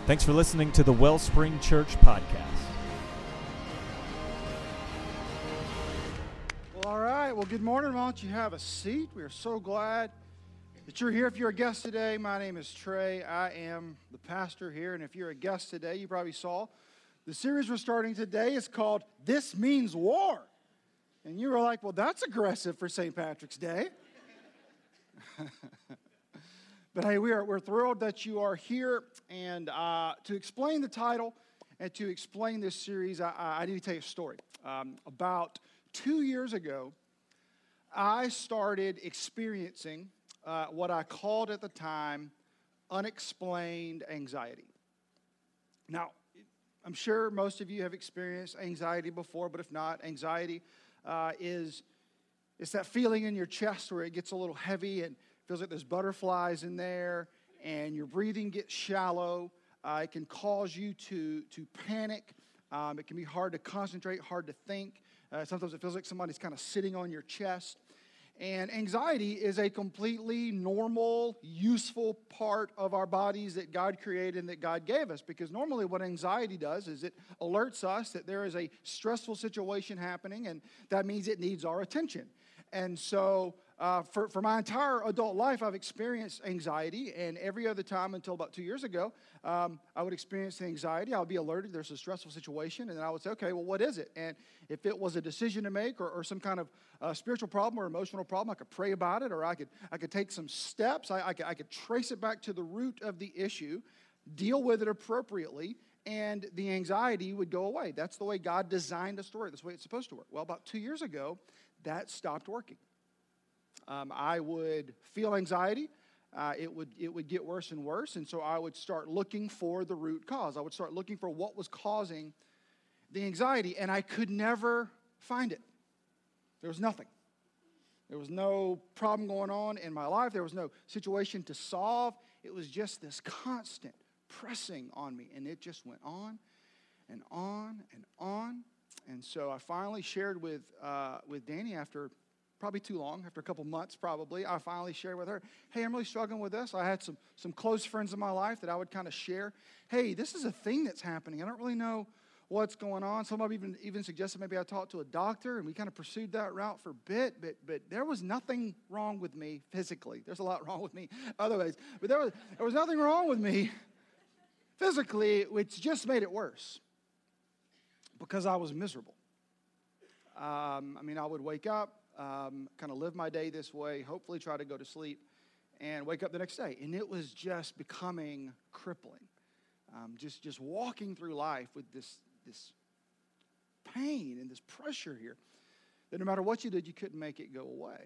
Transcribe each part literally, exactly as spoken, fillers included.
Thanks for listening to the Wellspring Church podcast. Well, all right. Well, good morning. Why don't you have a seat? We are so glad that you're here. If you're a guest today, my name is Trey. I am the pastor here. And if you're a guest today, you probably saw the series we're starting today is called This Means War. And you were like, well, that's aggressive for Saint Patrick's Day. But hey, we are, we're thrilled that you are here. And uh, to explain the title and to explain this series, I, I need to tell you a story. Um, about two years ago, I started experiencing uh, what I called at the time unexplained anxiety. Now, I'm sure most of you have experienced anxiety before, but if not, anxiety uh, is it's that feeling in your chest where it gets a little heavy and feels like there's butterflies in there, and your breathing gets shallow. Uh, it can cause you to, to panic. Um, it can be hard to concentrate, hard to think. Uh, sometimes it feels like somebody's kind of sitting on your chest. And anxiety is a completely normal, useful part of our bodies that God created and that God gave us. Because normally what anxiety does is it alerts us that there is a stressful situation happening, and that means it needs our attention. And so uh, for, for my entire adult life, I've experienced anxiety, and every other time until about two years ago, um, I would experience anxiety. I would be alerted there's a stressful situation, and then I would say, okay, well, what is it? And if it was a decision to make or, or some kind of uh, spiritual problem or emotional problem, I could pray about it, or I could I could take some steps. I, I, could, I could trace it back to the root of the issue, deal with it appropriately, and the anxiety would go away. That's the way God designed us to work. That's the way it's supposed to work. Well, about two years ago, that stopped working. Um, I would feel anxiety. Uh, it would it would get worse and worse, and so I would start looking for the root cause. I would start looking for what was causing the anxiety, and I could never find it. There was nothing. There was no problem going on in my life. There was no situation to solve. It was just this constant pressing on me, and it just went on and on and on. And so I finally shared with uh, with Danny after probably too long, after a couple months probably, I finally shared with her, hey, I'm really struggling with this. I had some some close friends in my life that I would kind of share, hey, this is a thing that's happening. I don't really know what's going on. Some of even even suggested maybe I talk to a doctor, and we kind of pursued that route for a bit, but but there was nothing wrong with me physically. There's a lot wrong with me otherwise, but there was there was nothing wrong with me physically, which just made it worse because I was miserable. Um, I mean, I would wake up, um, kind of live my day this way, hopefully try to go to sleep, and wake up the next day. And it was just becoming crippling. Um, just, just walking through life with this, this pain and this pressure here that no matter what you did, you couldn't make it go away.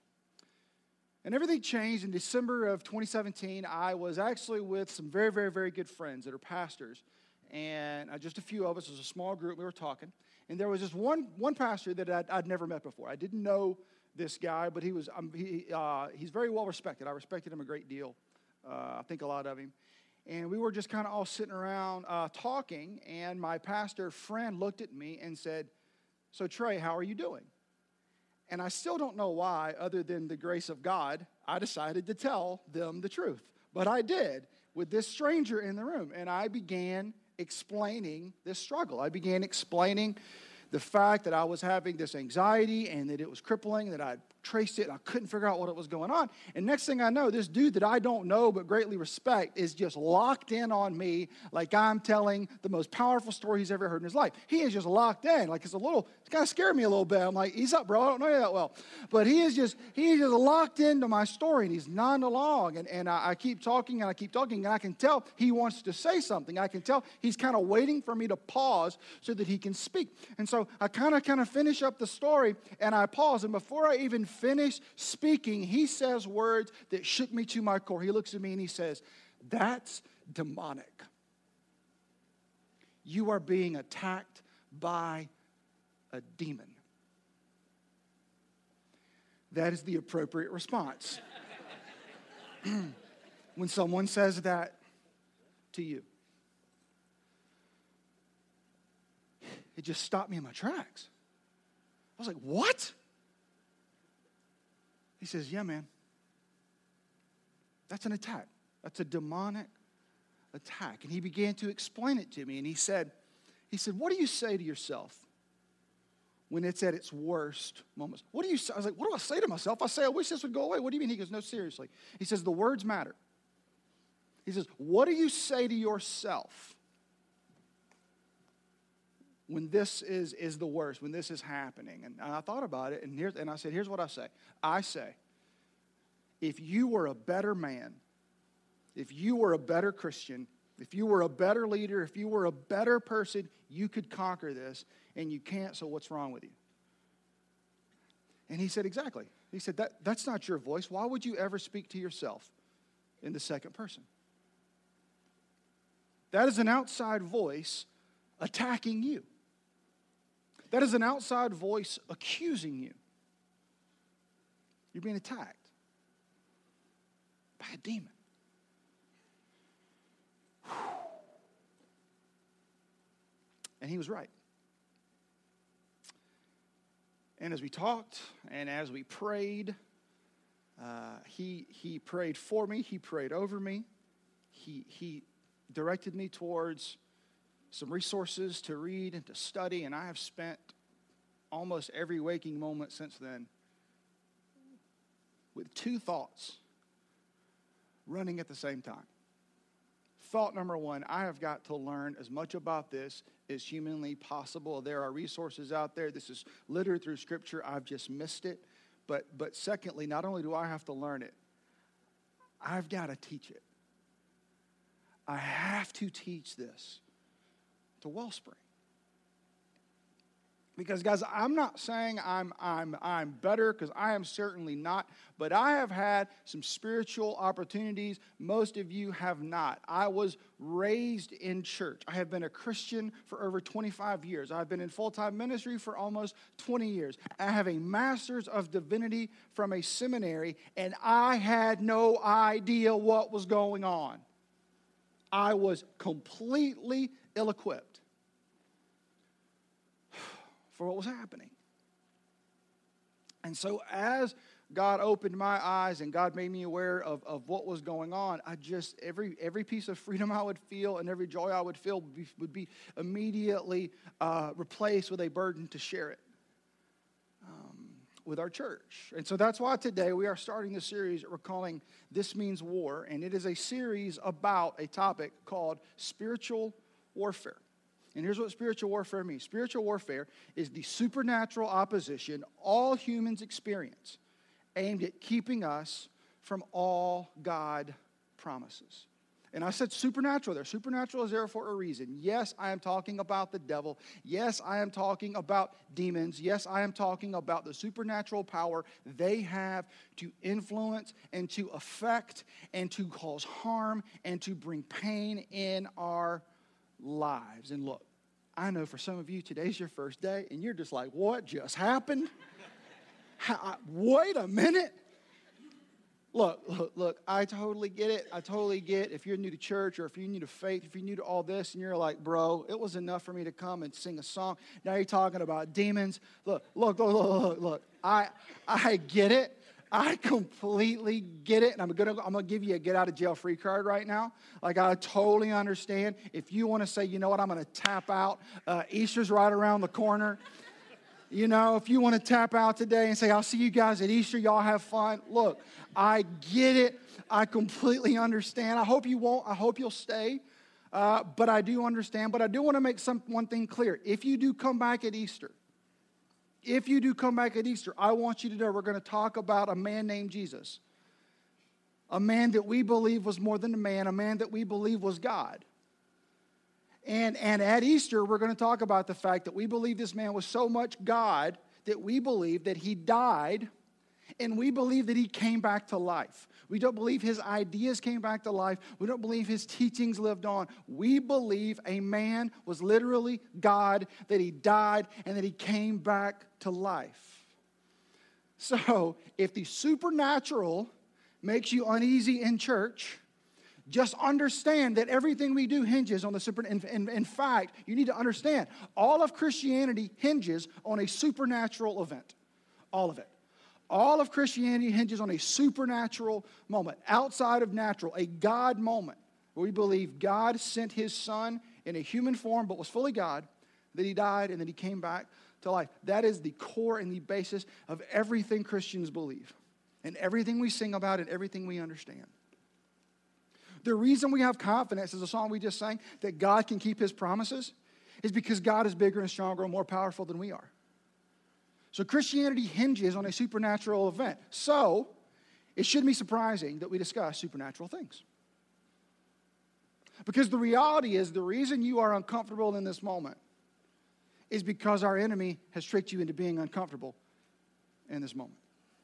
And everything changed in December of twenty seventeen. I was actually with some very, very, very good friends that are pastors. And uh, just a few of us, it was a small group, we were talking. And there was just one one pastor that I'd, I'd never met before. I didn't know this guy, but he was um, he uh, he's very well respected. I respected him a great deal. Uh, I think a lot of him. And we were just kind of all sitting around uh, talking, and my pastor friend looked at me and said, so Trey, how are you doing? And I still don't know why, other than the grace of God, I decided to tell them the truth. But I did with this stranger in the room, and I began explaining this struggle. I began explaining the fact that I was having this anxiety and that it was crippling, that I traced it, and I couldn't figure out what was going on. And next thing I know, this dude that I don't know but greatly respect is just locked in on me like I'm telling the most powerful story he's ever heard in his life. He is just locked in. Like it's a little, it kind of scared me a little bit. I'm like, ease up, bro. I don't know you that well. But he is just, he is just locked into my story, and he's nodding along. And, and I, I keep talking and I keep talking, and I can tell he wants to say something. I can tell he's kind of waiting for me to pause so that he can speak. And so I kind of kind of finish up the story, and I pause. And before I even finish speaking, he says words that shook me to my core. He looks at me and he says, that's demonic. You are being attacked by a demon. That is the appropriate response when someone says that to you. It just stopped me in my tracks. I was like, what? He says, yeah, man. That's an attack. That's a demonic attack. And he began to explain it to me. And he said, he said, what do you say to yourself when it's at its worst moments? What do you say? I was like, what do I say to myself? I say, I wish this would go away. What do you mean? He goes, no, seriously. He says, the words matter. He says, what do you say to yourself when this is, is the worst, when this is happening? And, and I thought about it, and, here's, and I said, here's what I say. I say, if you were a better man, if you were a better Christian, if you were a better leader, if you were a better person, you could conquer this, and you can't, so what's wrong with you? And he said, exactly. He said, that, that's not your voice. Why would you ever speak to yourself in the second person? That is an outside voice attacking you. That is an outside voice accusing you. You're being attacked by a demon. And he was right. And as we talked and as we prayed, uh, he, he prayed for me. He prayed over me. He, he directed me towards some resources to read and to study, and I have spent almost every waking moment since then with two thoughts running at the same time. Thought number one, I have got to learn as much about this as humanly possible. There are resources out there. This is littered through Scripture. I've just missed it. But, but secondly, not only do I have to learn it, I've got to teach it. I have to teach this to Wellspring. Because, guys, I'm not saying I'm I'm I'm better, because I am certainly not. But I have had some spiritual opportunities. Most of you have not. I was raised in church. I have been a Christian for over twenty-five years. I've been in full-time ministry for almost twenty years. I have a master's of divinity from a seminary, and I had no idea what was going on. I was completely ill-equipped for what was happening. And so as God opened my eyes and God made me aware of, of what was going on, I just, every every piece of freedom I would feel and every joy I would feel would be, would be immediately uh, replaced with a burden to share it um, with our church. And so that's why today we are starting this series that we're calling This Means War, and it is a series about a topic called spiritual warfare. And here's what spiritual warfare means. Spiritual warfare is the supernatural opposition all humans experience, aimed at keeping us from all God promises. And I said supernatural there. Supernatural is there for a reason. Yes, I am talking about the devil. Yes, I am talking about demons. Yes, I am talking about the supernatural power they have to influence and to affect and to cause harm and to bring pain in our lives. And look, I know for some of you today's your first day and you're just like, what just happened? How, wait a minute. Look, look, look, I totally get it. I totally get if you're new to church or if you're new to faith, if you're new to all this and you're like, bro, it was enough for me to come and sing a song. Now you're talking about demons. Look, look, look, look, look, look. I, I get it. I completely get it, and I'm gonna I'm gonna give you a get out of jail free card right now. Like, I totally understand. If you want to say, you know what, I'm gonna tap out. Uh, Easter's right around the corner. You know, if you want to tap out today and say, I'll see you guys at Easter, y'all have fun. Look, I get it. I completely understand. I hope you won't. I hope you'll stay. Uh, but I do understand. But I do want to make some one thing clear. If you do come back at Easter, If you do come back at Easter, I want you to know we're going to talk about a man named Jesus. A man that we believe was more than a man, a man that we believe was God. And, and at Easter, we're going to talk about the fact that we believe this man was so much God that we believe that he died, and we believe that he came back to life. We don't believe his ideas came back to life. We don't believe his teachings lived on. We believe a man was literally God, that he died, and that he came back to life. So, if the supernatural makes you uneasy in church, just understand that everything we do hinges on the super. In, in, in fact, you need to understand, all of Christianity hinges on a supernatural event. All of it. All of Christianity hinges on a supernatural moment, outside of natural, a God moment. where we believe God sent his son in a human form but was fully God, that he died and then he came back to life. That is the core and the basis of everything Christians believe and everything we sing about and everything we understand. The reason we have confidence, as the song we just sang, that God can keep his promises is because God is bigger and stronger and more powerful than we are. So Christianity hinges on a supernatural event. So it shouldn't be surprising that we discuss supernatural things. Because the reality is, the reason you are uncomfortable in this moment is because our enemy has tricked you into being uncomfortable in this moment.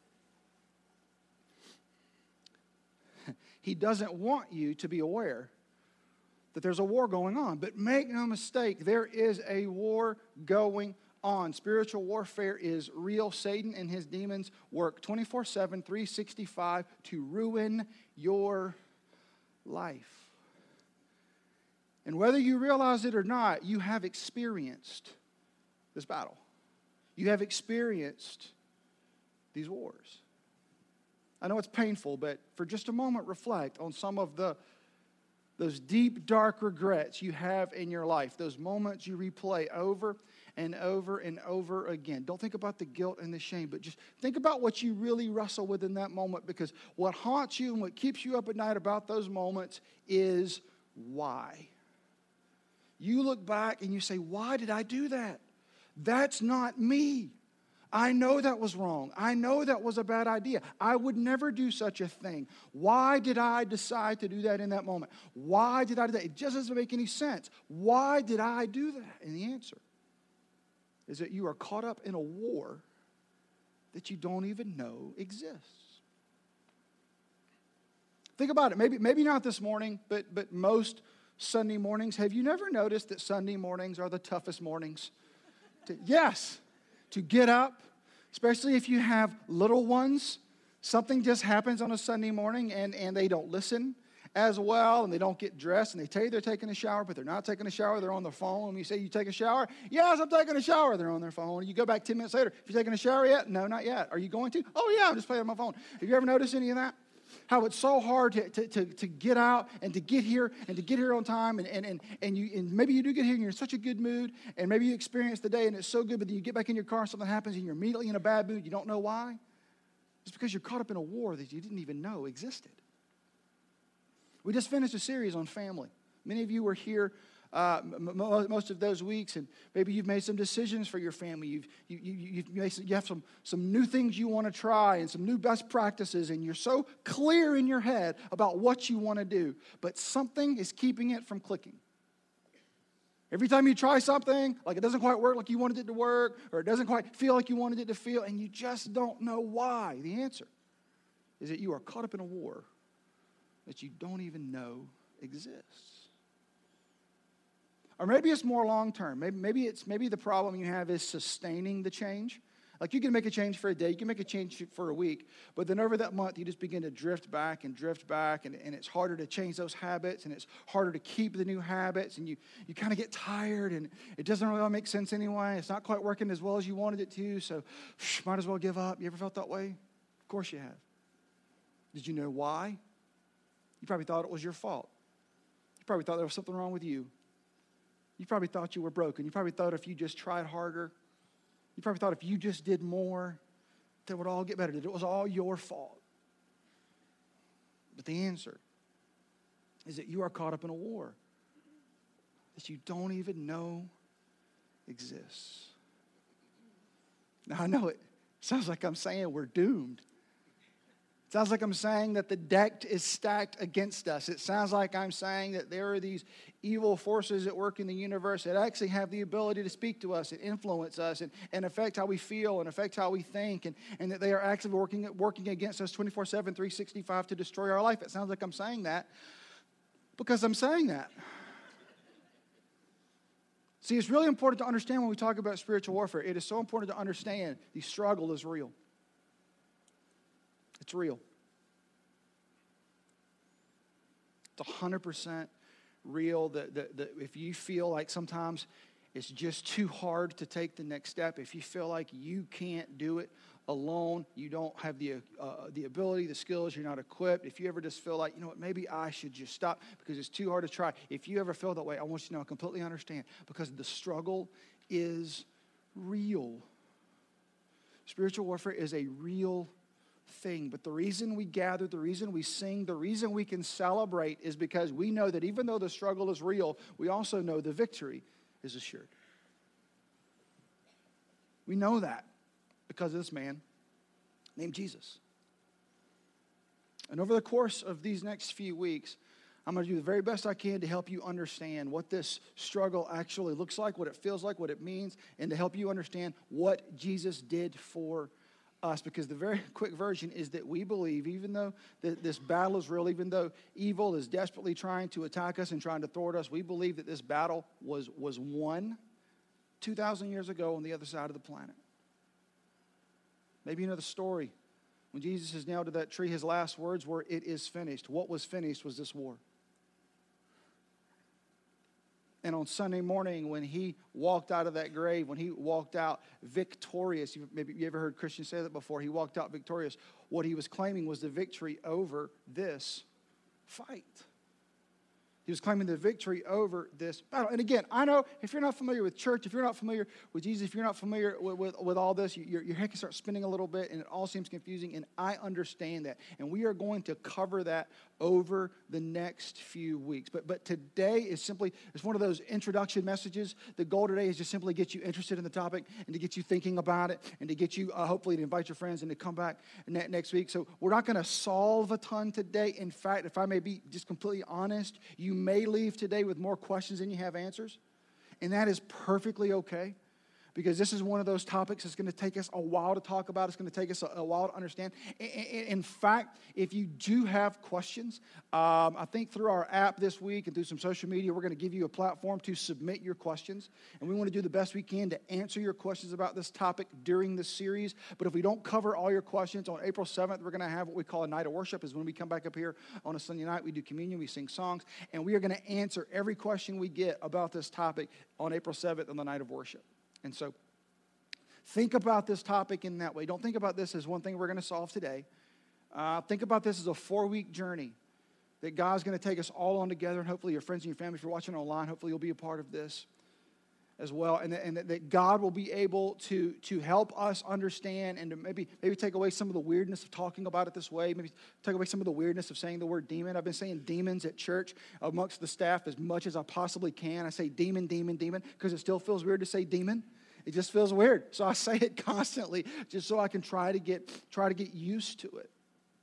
He doesn't want you to be aware that there's a war going on. But make no mistake, there is a war going on. Spiritual warfare is real. Satan and his demons work twenty-four seven, three sixty-five to ruin your life. And whether you realize it or not, you have experienced this battle. You have experienced these wars. I know it's painful, but for just a moment, reflect on some of the those deep, dark regrets you have in your life, those moments you replay over and over and over again. Don't think about the guilt and the shame, but just think about what you really wrestle with in that moment, because what haunts you and what keeps you up at night about those moments is why. You look back and you say, why did I do that? That's not me. I know that was wrong. I know that was a bad idea. I would never do such a thing. Why did I decide to do that in that moment? Why did I do that? It just doesn't make any sense. Why did I do that? And the answer is that you are caught up in a war that you don't even know exists. Think about it. Maybe, maybe not this morning, but, but most Sunday mornings. Have you never noticed that Sunday mornings are the toughest mornings? To, yes. To get up, especially if you have little ones. Something just happens on a Sunday morning and, and they don't listen as well, and they don't get dressed, and they tell you they're taking a shower, but they're not taking a shower. They're on their phone. When you say, you take a shower? Yes, I'm taking a shower. They're on their phone. You go back ten minutes later. You taking a shower yet? No, not yet. Are you going to? Oh, yeah, I'm just playing on my phone. Have you ever noticed any of that? How it's so hard to, to, to, to get out and to get here and to get here on time. And, and, and, and, you, and maybe you do get here and you're in such a good mood. And maybe you experience the day and it's so good, but then you get back in your car and something happens and you're immediately in a bad mood. You don't know why. It's because you're caught up in a war that you didn't even know existed. We just finished a series on family. Many of you were here uh, m- most of those weeks, and maybe you've made some decisions for your family. You've, you, you, you've made some, you have some, some new things you want to try and some new best practices, and you're so clear in your head about what you want to do, but something is keeping it from clicking. Every time you try something, like it doesn't quite work like you wanted it to work, or it doesn't quite feel like you wanted it to feel, and you just don't know why. The answer is that you are caught up in a war that you don't even know exists. Or maybe it's more long-term. Maybe, maybe, it's, maybe the problem you have is sustaining the change. Like you can make a change for a day, you can make a change for a week, but then over that month you just begin to drift back and drift back, and, and it's harder to change those habits, and it's harder to keep the new habits, and you, you kind of get tired, and it doesn't really make sense anyway. It's not quite working as well as you wanted it to, so psh, might as well give up. You ever felt that way? Of course you have. Did you know why? You probably thought it was your fault. You probably thought there was something wrong with you. You probably thought you were broken. You probably thought if you just tried harder, you probably thought if you just did more, that it would all get better, that it was all your fault. But the answer is that you are caught up in a war that you don't even know exists. Now, I know it sounds like I'm saying we're doomed. It sounds like I'm saying that the deck is stacked against us. It sounds like I'm saying that there are these evil forces at work in the universe that actually have the ability to speak to us and influence us and, and affect how we feel and affect how we think, and, and that they are actually working, working against us twenty-four seven, three sixty-five to destroy our life. It sounds like I'm saying that because I'm saying that. See, it's really important to understand when we talk about spiritual warfare. It is so important to understand the struggle is real. It's real. It's one hundred percent real. That, that, that if you feel like sometimes it's just too hard to take the next step, if you feel like you can't do it alone, you don't have the uh, the ability, the skills, you're not equipped, if you ever just feel like, you know what, maybe I should just stop because it's too hard to try, if you ever feel that way, I want you to know I completely understand, because the struggle is real. Spiritual warfare is a real thing. But the reason we gather, the reason we sing, the reason we can celebrate is because we know that even though the struggle is real, we also know the victory is assured. We know that because of this man named Jesus. And over the course of these next few weeks, I'm going to do the very best I can to help you understand what this struggle actually looks like, what it feels like, what it means, and to help you understand what Jesus did for us. Because the very quick version is that we believe, even though that this battle is real, even though evil is desperately trying to attack us and trying to thwart us, we believe that this battle was, was won two thousand years ago on the other side of the planet. Maybe you know the story. When Jesus is nailed to that tree, his last words were, "It is finished." What was finished was this war. And on Sunday morning, when he walked out of that grave, when he walked out victorious, maybe you ever heard Christians say that before, he walked out victorious. What he was claiming was the victory over this fight. He was claiming the victory over this battle. And again, I know if you're not familiar with church, if you're not familiar with Jesus, if you're not familiar with, with, with all this, you, your, your head can start spinning a little bit and it all seems confusing, and I understand that. And we are going to cover that over the next few weeks. But but today is simply, it's one of those introduction messages. The goal today is just simply get you interested in the topic and to get you thinking about it and to get you, uh, hopefully, to invite your friends and to come back ne- next week. So we're not going to solve a ton today. In fact, if I may be just completely honest, you may leave today with more questions than you have answers. And that is perfectly okay. Because this is one of those topics that's going to take us a while to talk about. It's going to take us a, a while to understand. In fact, if you do have questions, um, I think through our app this week and through some social media, we're going to give you a platform to submit your questions. And we want to do the best we can to answer your questions about this topic during the series. But if we don't cover all your questions, on April seventh, we're going to have what we call a night of worship. Is when we come back up here on a Sunday night, we do communion, we sing songs, and we are going to answer every question we get about this topic on April seventh on the night of worship. And so think about this topic in that way. Don't think about this as one thing we're going to solve today. Uh, think about this as a four-week journey that God's going to take us all on together. And hopefully your friends and your family, if you're watching online, hopefully you'll be a part of this as well. And that, and that God will be able to, to help us understand and to maybe, maybe take away some of the weirdness of talking about it this way. Maybe take away some of the weirdness of saying the word demon. I've been saying demons at church amongst the staff as much as I possibly can. I say demon, demon, demon, because it still feels weird to say demon. It just feels weird. So I say it constantly just so I can try to get try to get used to it.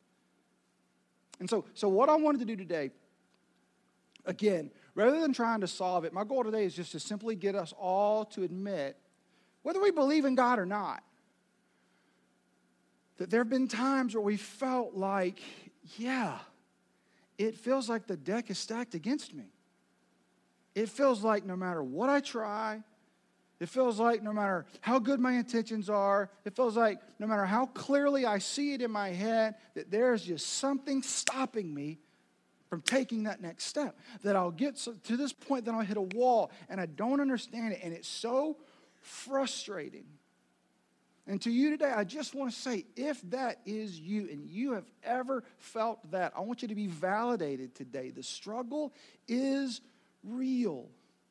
And so, so what I wanted to do today, again, rather than trying to solve it, my goal today is just to simply get us all to admit, whether we believe in God or not, that there have been times where we felt like, yeah, it feels like the deck is stacked against me. It feels like no matter what I try, it feels like no matter how good my intentions are, it feels like no matter how clearly I see it in my head, that there's just something stopping me from taking that next step. That I'll get to this point, then I'll hit a wall, and I don't understand it, and it's so frustrating. And to you today, I just want to say, if that is you, and you have ever felt that, I want you to be validated today. The struggle is real.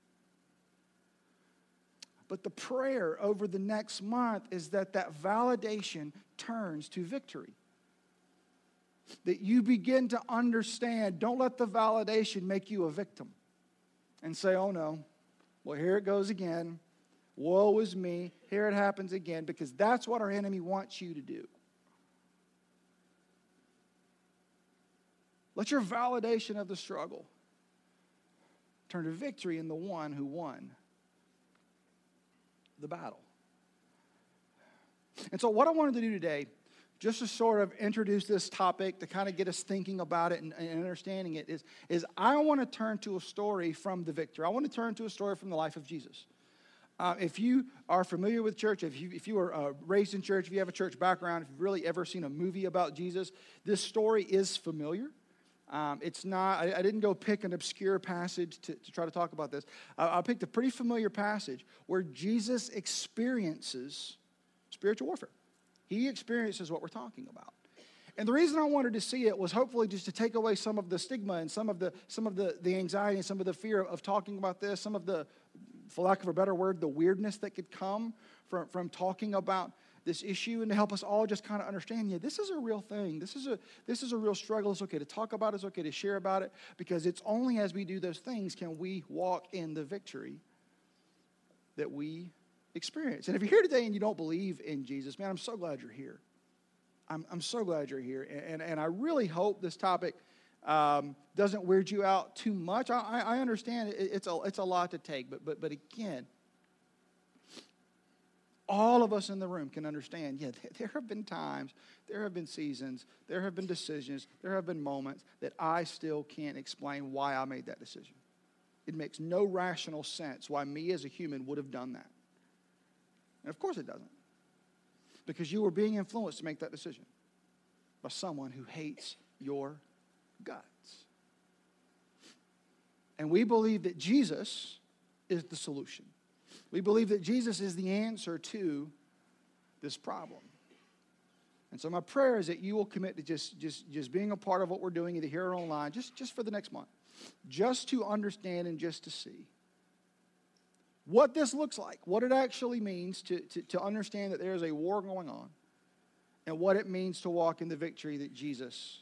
But the prayer over the next month is that that validation turns to victory. That you begin to understand, don't let the validation make you a victim and say, oh no, well here it goes again. Woe is me, here it happens again, because that's what our enemy wants you to do. Let your validation of the struggle turn to victory in the one who won the battle. And so what I wanted to do today, just to sort of introduce this topic, to kind of get us thinking about it and, and understanding it, is, is I want to turn to a story from the victor. I want to turn to a story from the life of Jesus. Uh, if you are familiar with church, if you if you were uh, raised in church, if you have a church background, if you've really ever seen a movie about Jesus, this story is familiar. Um, it's not, I, I didn't go pick an obscure passage to, to try to talk about this. I, I picked a pretty familiar passage where Jesus experiences spiritual warfare. He experiences what we're talking about. And the reason I wanted to see it was hopefully just to take away some of the stigma and some of the some of the, the anxiety and some of the fear of talking about this, some of the, for lack of a better word, the weirdness that could come from, from talking about this issue, and to help us all just kind of understand, yeah, this is a real thing. This is a this is a real struggle. It's okay to talk about it. It's okay to share about it, because it's only as we do those things can we walk in the victory that we experience. And if you're here today and you don't believe in Jesus, man, I'm so glad you're here. I'm, I'm so glad you're here. And, and, and I really hope this topic um, doesn't weird you out too much. I, I understand it, it's, a, it's a lot to take. But, but, but again, all of us in the room can understand, yeah, there have been times, there have been seasons, there have been decisions, there have been moments that I still can't explain why I made that decision. It makes no rational sense why me as a human would have done that. And of course it doesn't. Because you were being influenced to make that decision by someone who hates your guts. And we believe that Jesus is the solution. We believe that Jesus is the answer to this problem. And so my prayer is that you will commit to just, just, just being a part of what we're doing, either here or online, just, just for the next month. Just to understand and just to see what this looks like, what it actually means to, to, to understand that there is a war going on, and what it means to walk in the victory that Jesus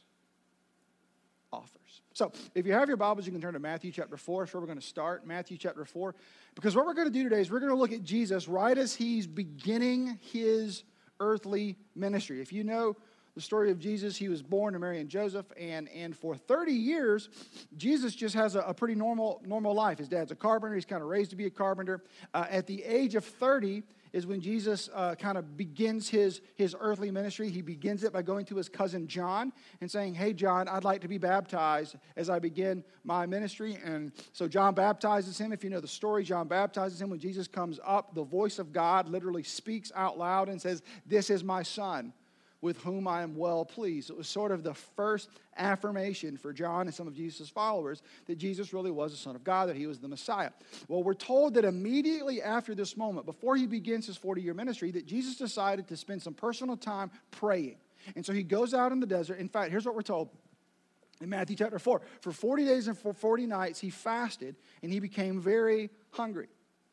offers. So, if you have your Bibles, you can turn to Matthew chapter four. That's where we're going to start, Matthew chapter four. Because what we're going to do today is we're going to look at Jesus right as he's beginning his earthly ministry. If you know the story of Jesus, he was born to Mary and Joseph, and, and for thirty years, Jesus just has a, a pretty normal, normal life. His dad's a carpenter. He's kind of raised to be a carpenter. Uh, at the age of thirty is when Jesus uh, kind of begins his, his earthly ministry. He begins it by going to his cousin John and saying, hey, John, I'd like to be baptized as I begin my ministry. And so John baptizes him. If you know the story, John baptizes him. When Jesus comes up, the voice of God literally speaks out loud and says, this is my son, with whom I am well pleased. It was sort of the first affirmation for John and some of Jesus' followers that Jesus really was the Son of God, that he was the Messiah. Well, we're told that immediately after this moment, before he begins his forty-year ministry, that Jesus decided to spend some personal time praying. And so he goes out in the desert. In fact, here's what we're told in Matthew chapter four. For forty days and for forty nights, he fasted, and he became very hungry.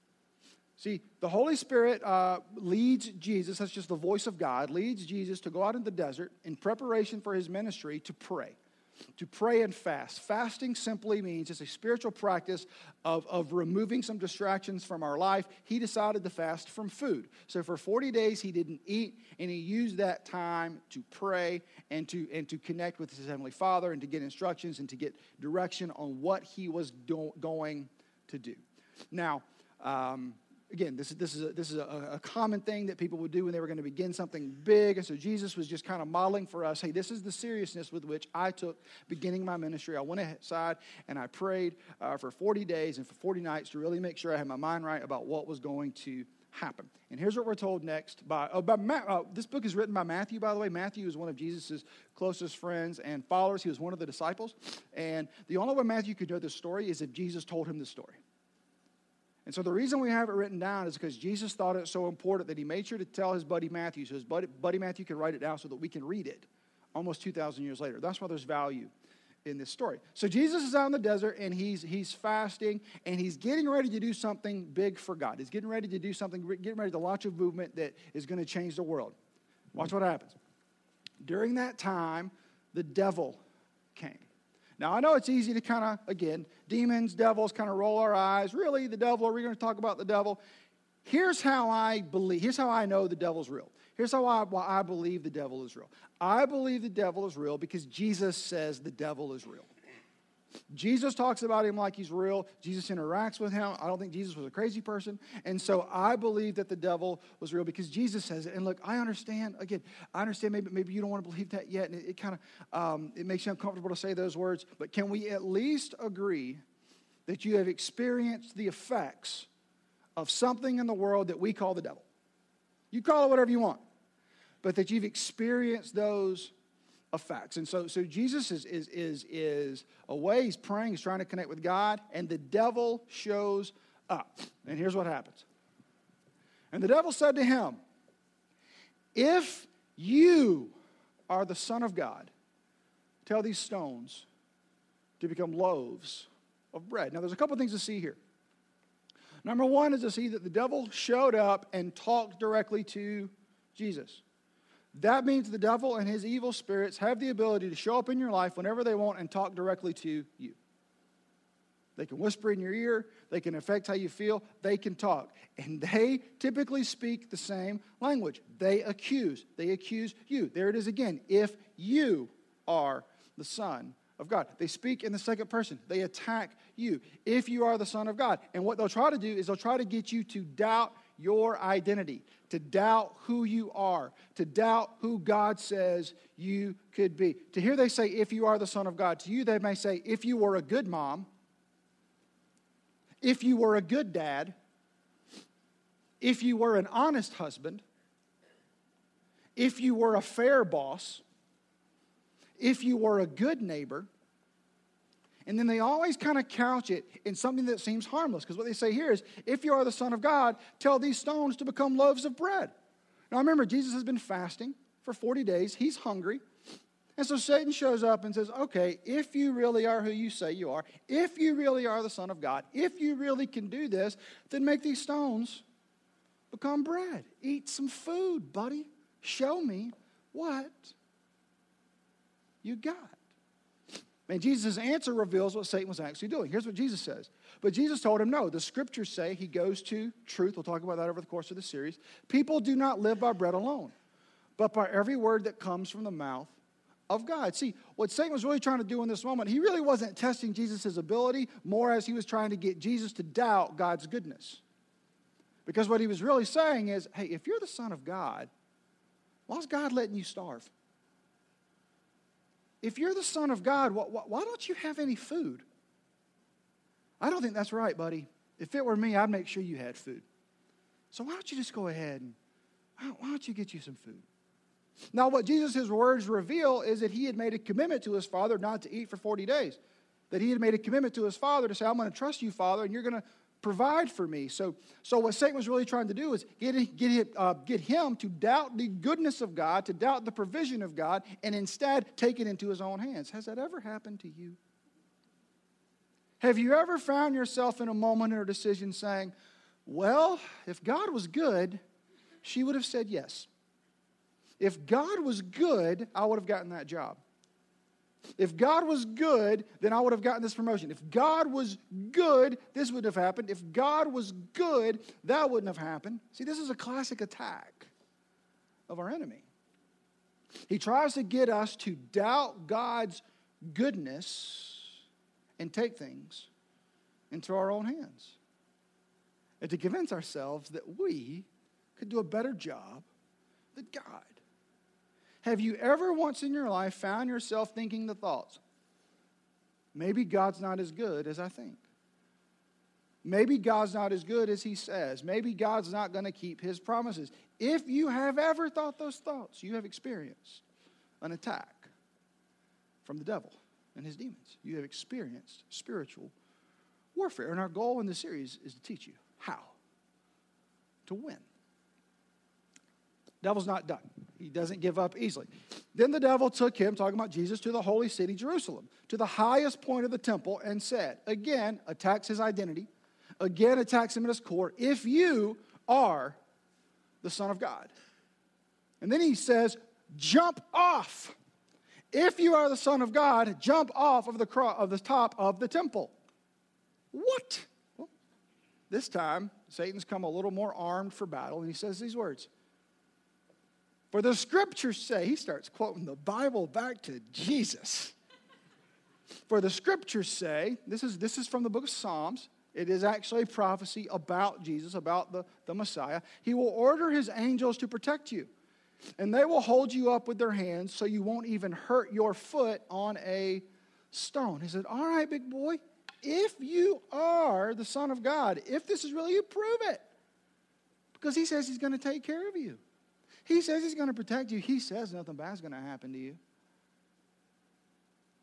See, the Holy Spirit uh, leads Jesus, that's just the voice of God, leads Jesus to go out in the desert in preparation for his ministry to pray. To pray and fast. Fasting simply means it's a spiritual practice of, of removing some distractions from our life. He decided to fast from food. So for forty days he didn't eat, and he used that time to pray and to, and to connect with his Heavenly Father and to get instructions and to get direction on what he was do, going to do. Now, um, Again, this is this is a, this is a, a common thing that people would do when they were going to begin something big. And so Jesus was just kind of modeling for us, hey, this is the seriousness with which I took beginning my ministry. I went aside and I prayed uh, for forty days and for forty nights to really make sure I had my mind right about what was going to happen. And here's what we're told next. By, oh, by Ma- uh, this book is written by Matthew, by the way. Matthew is one of Jesus' closest friends and followers. He was one of the disciples. And the only way Matthew could know this story is if Jesus told him the story. And so the reason we have it written down is because Jesus thought it so important that he made sure to tell his buddy Matthew, so his buddy, buddy Matthew could write it down so that we can read it almost two thousand years later. That's why there's value in this story. So Jesus is out in the desert, and he's he's fasting, and he's getting ready to do something big for God. He's getting ready to do something, getting ready to launch a movement that is going to change the world. Watch what happens. During that time, the devil came. Now, I know it's easy to kind of, again, demons, devils, kind of roll our eyes. Really, the devil? Are we going to talk about the devil? Here's how I believe, here's how I know the devil's real. Here's how I, why I believe the devil is real. I believe the devil is real because Jesus says the devil is real. Jesus talks about him like he's real. Jesus interacts with him. I don't think Jesus was a crazy person. And so I believe that the devil was real because Jesus says it. And look, I understand, again, I understand maybe, maybe you don't want to believe that yet. And it, it kind of, um, it makes you uncomfortable to say those words. But can we at least agree that you have experienced the effects of something in the world that we call the devil? You call it whatever you want. But that you've experienced those of facts. And so, so Jesus is, is, is, is away, he's praying, he's trying to connect with God, and the devil shows up. And here's what happens. And the devil said to him, if you are the Son of God, tell these stones to become loaves of bread. Now, there's a couple things to see here. Number one is to see that the devil showed up and talked directly to Jesus. That means the devil and his evil spirits have the ability to show up in your life whenever they want and talk directly to you. They can whisper in your ear. They can affect how you feel. They can talk. And they typically speak the same language. They accuse. They accuse you. There it is again. If you are the Son of God. They speak in the second person. They attack you. If you are the Son of God. And what they'll try to do is they'll try to get you to doubt your identity, to doubt who you are, to doubt who God says you could be. To hear they say, if you are the Son of God, to you they may say, if you were a good mom, if you were a good dad, if you were an honest husband, if you were a fair boss, if you were a good neighbor. And then they always kind of couch it in something that seems harmless. Because what they say here is, if you are the Son of God, tell these stones to become loaves of bread. Now remember, Jesus has been fasting for forty days. He's hungry. And so Satan shows up and says, okay, if you really are who you say you are, if you really are the Son of God, if you really can do this, then make these stones become bread. Eat some food, buddy. Show me what you got. And Jesus' answer reveals what Satan was actually doing. Here's what Jesus says. But Jesus told him, no, the scriptures say, he goes to truth. We'll talk about that over the course of the series. People do not live by bread alone, but by every word that comes from the mouth of God. See, what Satan was really trying to do in this moment, he really wasn't testing Jesus' ability, more as he was trying to get Jesus to doubt God's goodness. Because what he was really saying is, hey, if you're the Son of God, why is God letting you starve? If you're the Son of God, why don't you have any food? I don't think that's right, buddy. If it were me, I'd make sure you had food. So why don't you just go ahead and why don't you get you some food? Now, what Jesus' words reveal is that he had made a commitment to his Father not to eat for forty days. That he had made a commitment to his Father to say, I'm going to trust you, Father, and you're going to provide for me. So, so what Satan was really trying to do is get, get, uh, get him to doubt the goodness of God, to doubt the provision of God, and instead take it into his own hands. Has that ever happened to you? Have you ever found yourself in a moment or a decision saying, well, if God was good, she would have said yes. If God was good, I would have gotten that job. If God was good, then I would have gotten this promotion. If God was good, this would have happened. If God was good, that wouldn't have happened. See, this is a classic attack of our enemy. He tries to get us to doubt God's goodness and take things into our own hands. And to convince ourselves that we could do a better job than God. Have you ever once in your life found yourself thinking the thoughts, maybe God's not as good as I think. Maybe God's not as good as he says. Maybe God's not going to keep his promises. If you have ever thought those thoughts, you have experienced an attack from the devil and his demons. You have experienced spiritual warfare. And our goal in this series is to teach you how to win. Devil's not done. He doesn't give up easily. Then the devil took him, talking about Jesus, to the holy city, Jerusalem, to the highest point of the temple, and said, again, attacks his identity, again attacks him at his core, if you are the Son of God. And then he says, jump off. If you are the Son of God, jump off of the, cro- of the top of the temple. What? Well, this time, Satan's come a little more armed for battle, and he says these words. For the scriptures say, he starts quoting the Bible back to Jesus. For the scriptures say, this is, this is from the book of Psalms. It is actually a prophecy about Jesus, about the, the Messiah. He will order his angels to protect you. And they will hold you up with their hands so you won't even hurt your foot on a stone. He said, all right, big boy, if you are the Son of God, if this is really you, prove it. Because he says he's going to take care of you. He says he's going to protect you. He says nothing bad is going to happen to you.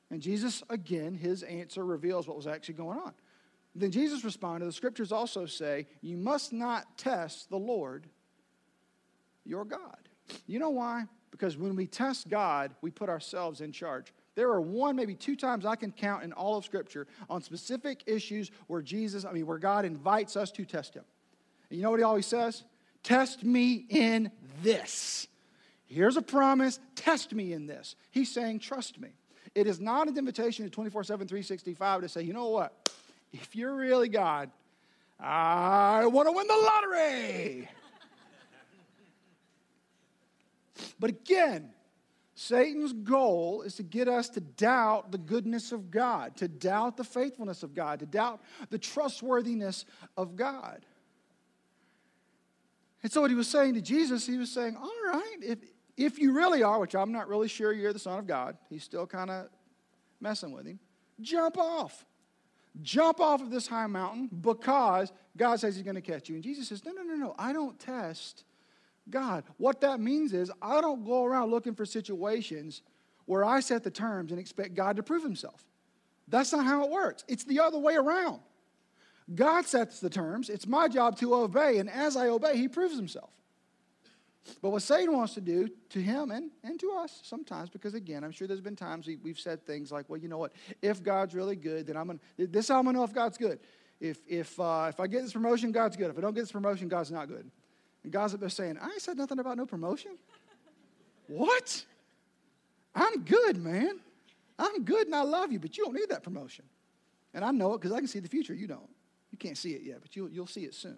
And Jesus, again, his answer reveals what was actually going on. Then Jesus responded, the scriptures also say, you must not test the Lord, your God. You know why? Because when we test God, we put ourselves in charge. There are one, maybe two times I can count in all of Scripture on specific issues where Jesus, I mean, where God invites us to test him. And you know what he always says? Test me in this. Here's a promise. Test me in this. He's saying, trust me. It is not an invitation to twenty-four seven, three sixty-five to say, you know what? If you're really God, I want to win the lottery. But again, Satan's goal is to get us to doubt the goodness of God, to doubt the faithfulness of God, to doubt the trustworthiness of God. And so what he was saying to Jesus, he was saying, all right, if, if you really are, which I'm not really sure you're the Son of God, he's still kind of messing with him, jump off. Jump off of this high mountain because God says he's going to catch you. And Jesus says, no, no, no, no, I don't test God. What that means is I don't go around looking for situations where I set the terms and expect God to prove himself. That's not how it works. It's the other way around. God sets the terms. It's my job to obey, and as I obey, he proves himself. But what Satan wants to do to him and, and to us sometimes, because again, I'm sure there's been times we, we've said things like, well, you know what, if God's really good, then I'm going to, this is how I'm going to know if God's good. If, if, uh, if I get this promotion, God's good. If I don't get this promotion, God's not good. And God's up there saying, I ain't said nothing about no promotion. What? I'm good, man. I'm good and I love you, but you don't need that promotion. And I know it because I can see the future. You don't. You can't see it yet, but you'll, you'll see it soon.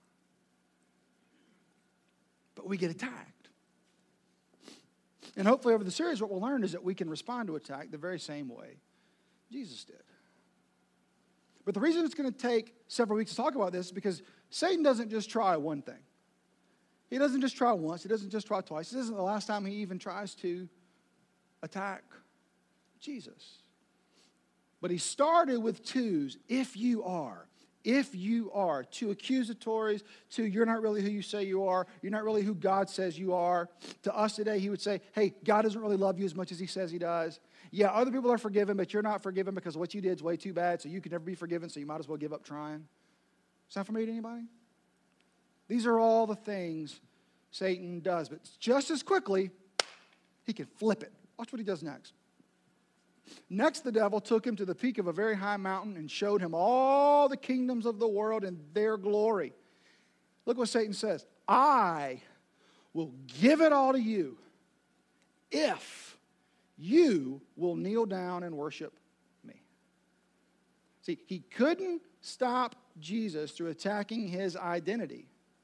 But we get attacked. And hopefully over the series, what we'll learn is that we can respond to attack the very same way Jesus did. But the reason it's going to take several weeks to talk about this is because Satan doesn't just try one thing. He doesn't just try once. He doesn't just try twice. This isn't the last time he even tries to attack Jesus. But he started with twos, if you are. If you are, two accusatories, two, you're not really who you say you are, you're not really who God says you are. To us today, he would say, hey, God doesn't really love you as much as he says he does. Yeah, other people are forgiven, but you're not forgiven because what you did is way too bad, so you can never be forgiven, so you might as well give up trying. Sound familiar to anybody? These are all the things Satan does, but just as quickly, he can flip it. Watch what he does next. Next, the devil took him to the peak of a very high mountain and showed him all the kingdoms of the world and their glory. Look what Satan says. I will give it all to you if you will kneel down and worship me. See, he couldn't stop Jesus through attacking his identity.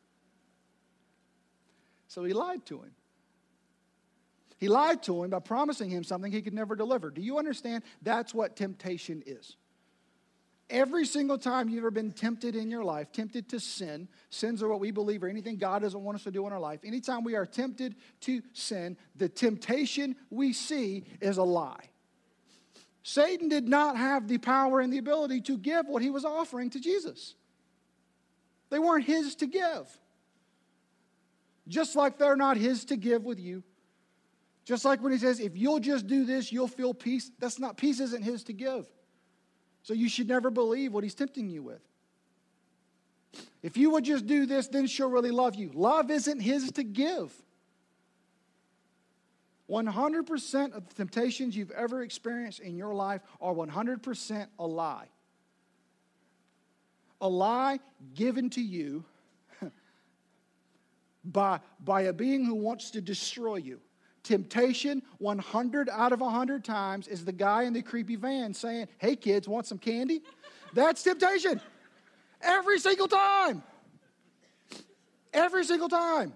So he lied to him. He lied to him by promising him something he could never deliver. Do you understand? That's what temptation is. Every single time you've ever been tempted in your life, tempted to sin, sins are what we believe or anything God doesn't want us to do in our life. Anytime we are tempted to sin, the temptation we see is a lie. Satan did not have the power and the ability to give what he was offering to Jesus. They weren't his to give. Just like they're not his to give with you. Just like when he says, if you'll just do this, you'll feel peace. That's not, peace isn't his to give. So you should never believe what he's tempting you with. If you would just do this, then she'll really love you. Love isn't his to give. one hundred percent of the temptations you've ever experienced in your life are one hundred percent a lie. A lie given to you by, by a being who wants to destroy you. Temptation, one hundred out of one hundred times, is the guy in the creepy van saying, hey kids, want some candy? That's temptation. Every single time. Every single time.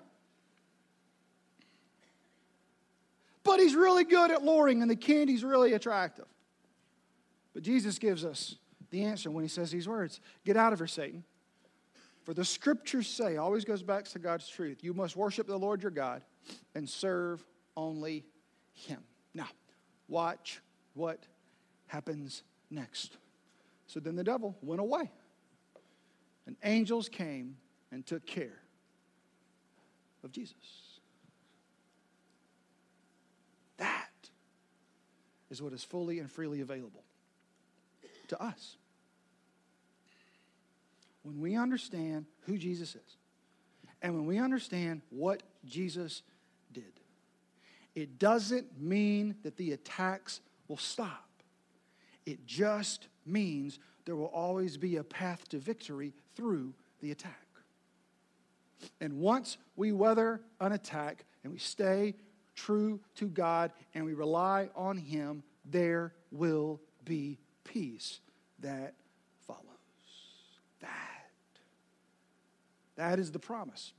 But he's really good at luring and the candy's really attractive. But Jesus gives us the answer when he says these words. Get out of here, Satan. For the scriptures say, always goes back to God's truth, you must worship the Lord your God and serve only him. Now, watch what happens next. So then the devil went away. And angels came and took care of Jesus. That is what is fully and freely available to us. When we understand who Jesus is, and when we understand what Jesus did, it doesn't mean that the attacks will stop. It just means there will always be a path to victory through the attack. And once we weather an attack and we stay true to God and we rely on Him, there will be peace that follows. That, that is the promise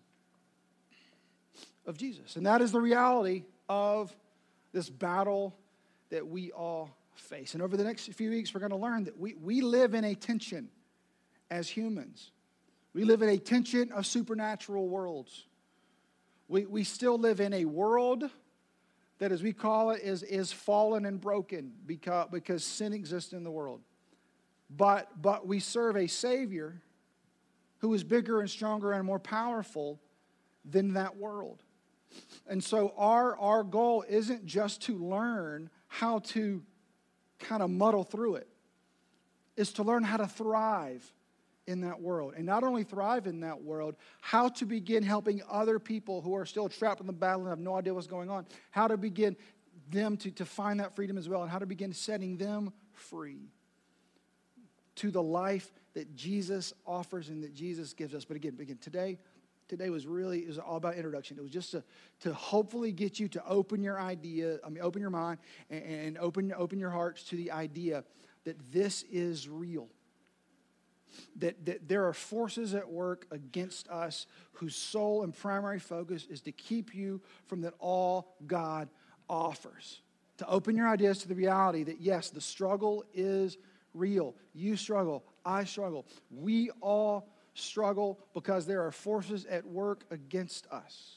of Jesus. And that is the reality of this battle that we all face. And over the next few weeks, we're going to learn that we, we live in a tension as humans. We live in a tension of supernatural worlds. We, we still live in a world that, as we call it, is, is fallen and broken because, because sin exists in the world. But, but we serve a Savior who is bigger and stronger and more powerful than that world. And so our, our goal isn't just to learn how to kind of muddle through it. It's to learn how to thrive in that world. And not only thrive in that world, how to begin helping other people who are still trapped in the battle and have no idea what's going on, how to begin them to, to find that freedom as well, and how to begin setting them free to the life that Jesus offers and that Jesus gives us. But again, again today, today was really, it was all about introduction. It was just to, to hopefully get you to open your idea, I mean, open your mind and, and open, open your hearts to the idea that this is real. That, that there are forces at work against us whose sole and primary focus is to keep you from that all God offers. To open your ideas to the reality that, yes, the struggle is real. You struggle. I struggle. We all struggle because there are forces at work against us.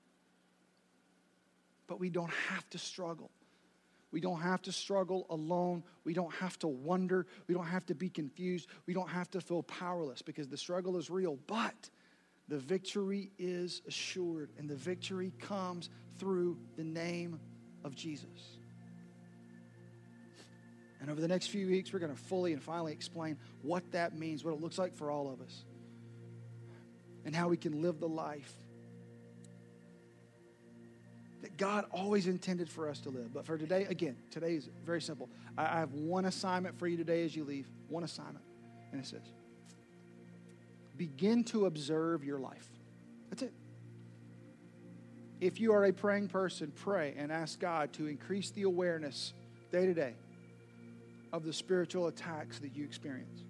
But we don't have to struggle. We don't have to struggle alone. We don't have to wonder. We don't have to be confused. We don't have to feel powerless because the struggle is real. But the victory is assured, and the victory comes through the name of Jesus. And over the next few weeks, we're going to fully and finally explain what that means, what it looks like for all of us, and how we can live the life that God always intended for us to live. But for today, again, today is very simple. I, I have one assignment for you today as you leave. One assignment. And it says, begin to observe your life. That's it. If you are a praying person, pray and ask God to increase the awareness day to day of the spiritual attacks that you experience.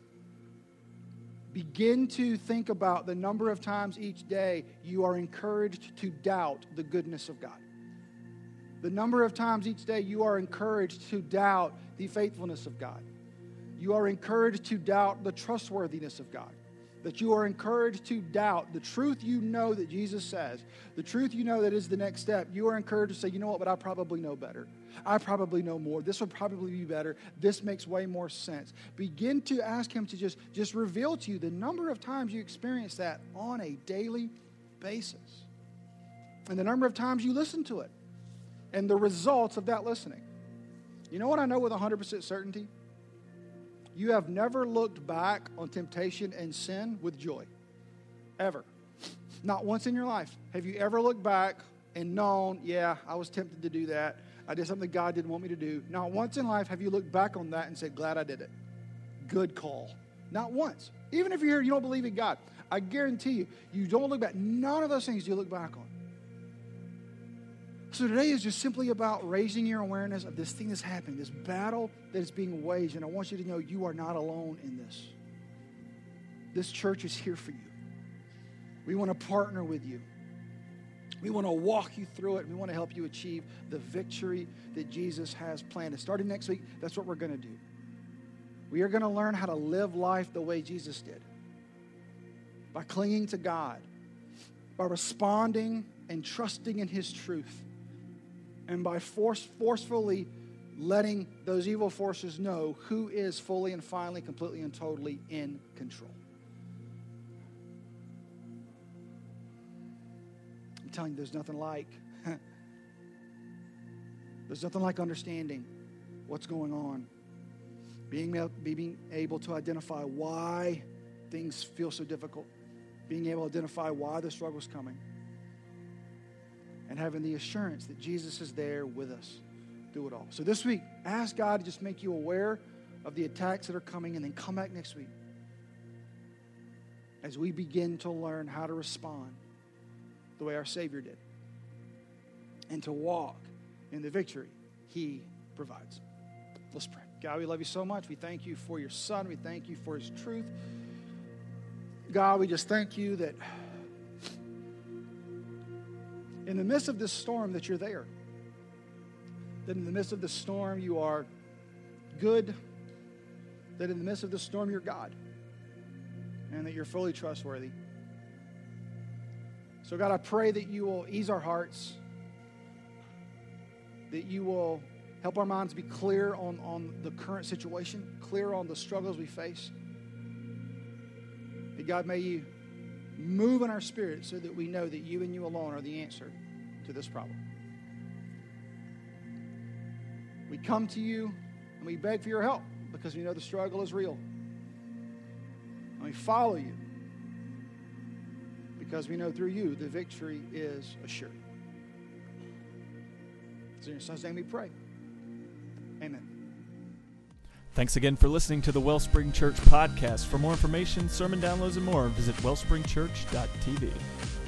Begin to think about the number of times each day you are encouraged to doubt the goodness of God. The number of times each day you are encouraged to doubt the faithfulness of God. You are encouraged to doubt the trustworthiness of God. That you are encouraged to doubt the truth you know that Jesus says, the truth you know that is the next step. You are encouraged to say, you know what, but I probably know better. I probably know more. This would probably be better. This makes way more sense. Begin to ask Him to just, just reveal to you the number of times you experience that on a daily basis. And the number of times you listen to it. And the results of that listening. You know what I know with one hundred percent certainty? You have never looked back on temptation and sin with joy. Ever. Not once in your life. Have you ever looked back and known, yeah, I was tempted to do that. I did something God didn't want me to do. Not once in life have you looked back on that and said, glad I did it. Good call. Not once. Even if you're here, you don't believe in God. I guarantee you, you don't look back. None of those things do you look back on. So today is just simply about raising your awareness of this thing that's happening, this battle that is being waged. And I want you to know you are not alone in this. This church is here for you. We want to partner with you. We want to walk you through it. We want to help you achieve the victory that Jesus has planned. And starting next week, that's what we're going to do. We are going to learn how to live life the way Jesus did. By clinging to God. By responding and trusting in His truth. And by force, forcefully letting those evil forces know who is fully and finally, completely and totally in control. I'm telling you, there's nothing like, there's nothing like understanding what's going on. Being, being able to identify why things feel so difficult. Being able to identify why the struggle's coming. And having the assurance that Jesus is there with us through it all. So this week, ask God to just make you aware of the attacks that are coming, and then come back next week as we begin to learn how to respond the way our Savior did, and to walk in the victory He provides. Let's pray. God, we love you so much. We thank you for your Son. We thank you for His truth. God, we just thank you that in the midst of this storm that you're there. That in the midst of the storm you are good. That in the midst of the storm you're God. And that you're fully trustworthy. So God, I pray that you will ease our hearts. That you will help our minds be clear on, on the current situation. Clear on the struggles we face. That God, may you move in our spirit so that we know that you and you alone are the answer to this problem. We come to you and we beg for your help because we know the struggle is real. And we follow you because we know through you the victory is assured. It's in your Son's name we pray. Amen. Thanks again for listening to the Wellspring Church podcast. For more information, sermon downloads, and more, visit wellspring church dot t v.